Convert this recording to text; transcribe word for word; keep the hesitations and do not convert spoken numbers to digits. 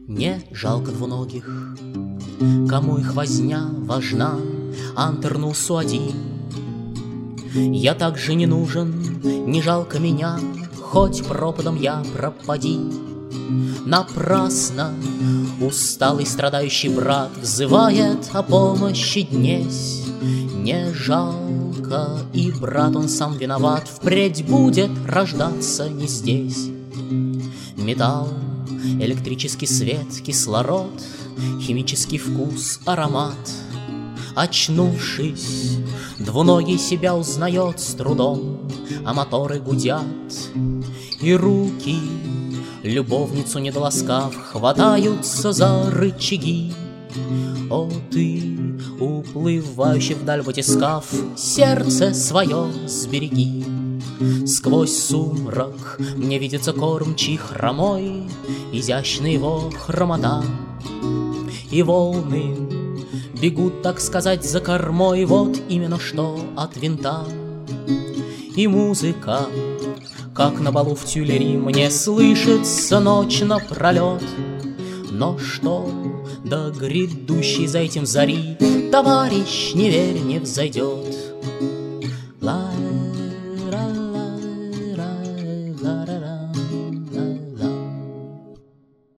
Не жалко двуногих, кому их возня важна, Антернусу один. Я также не нужен, не жалко меня, хоть пропадом я пропади. Напрасно усталый страдающий брат взывает о помощи днесь. Не жалко, и брат он сам виноват, впредь будет рождаться не здесь. Металл, электрический свет, кислород, химический вкус, аромат. Очнувшись, двуногий себя узнает с трудом, а моторы гудят, и руки, любовницу недоласкав, хватаются за рычаги. О, ты, уплывающий вдаль батискаф, сердце свое сбереги. Сквозь сумрак мне видится кормчий хромой, изящный его хромота. И волны бегут, так сказать, за кормой, вот именно что от винта. И музыка, как на балу в Тюлери, мне слышится ночь напролет. Но что до грядущей за этим зари, товарищ, не верь, не взойдет.